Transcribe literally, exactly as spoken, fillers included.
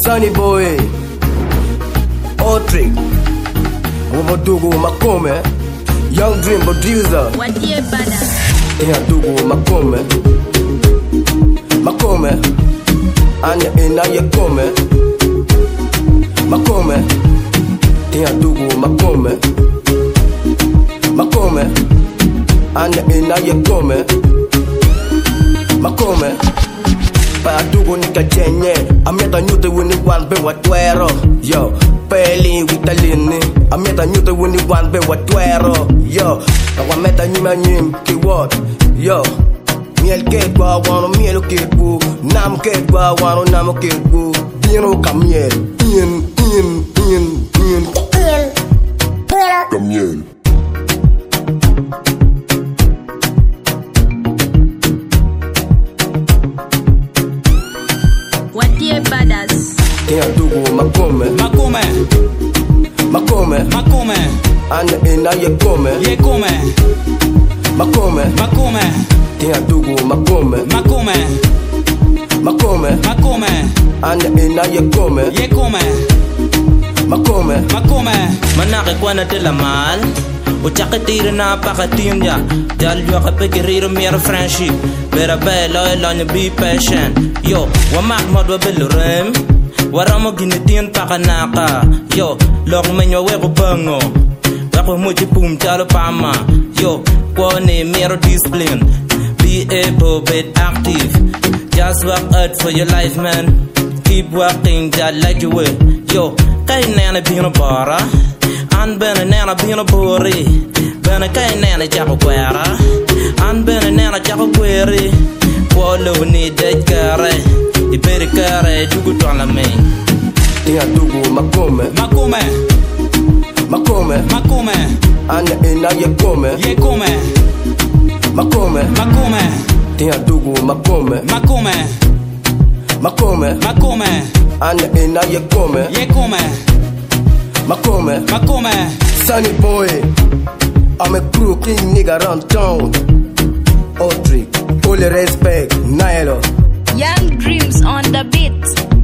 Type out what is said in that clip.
Sunny Boy, Otrick, Wadugu Makome, Young Dream Producer, Watie Bada, Dugu Makome, Makome, Anya Inaya Kome, Makome, Dugu Makome, Makome, Anya Inaya Kome, Makome. Pa dugo ni kajenye Amieta nyute wini wan be watwero Yo, peli witalini Amieta nyute wini wan be watwero Yo, na wameta nyima nyim kiwot Yo, miel ketwa wano mielo ketwu Nam ketwa wano namo ketwu Bino ka miel In, in, in, in Miel, miel Ka miel Watie Badas, Dugu Makome, Makome, Makome, Makome, Anya Inaya Kome, Ye Kome, Makome, Makome, Dugu Makome, Makome, Makome, Makome, Anya Inaya Kome, Ye Kome, Makome, Makome. Manake kwana tela mal, o chakatira na pakatim ya. Dal yo kapekiriro mira friendship, bera belo elonyo be patient. Yo, wamak modwa belurem, waramo ginitin pakanaka. Yo, log menyo weko bango, weko muchi pum chalo pama. Yo, kwane miro discipline, be able, be active. Just work hard for your life, man. Keep working, just like you will. Yo, kay nana bino bara, an bena nana bino bori, bena kay nana jako kwera, an bena nana jako kweri. Wolo ni dead kare, I better kare, dugu twana me. Dugu Makome, Makome, Makome, Makome, Anya Inaya Kome, Ye Kome, Makome, Makome, Dugu Makome, Makome, Makome, Makome, Anya Inaya Kome, Ye Kome, Makome, Makome. Sunny Boy, I'm a Brooklyn nigga around town. Otrick, all the respect, Nilo. Young Dreams on the beat.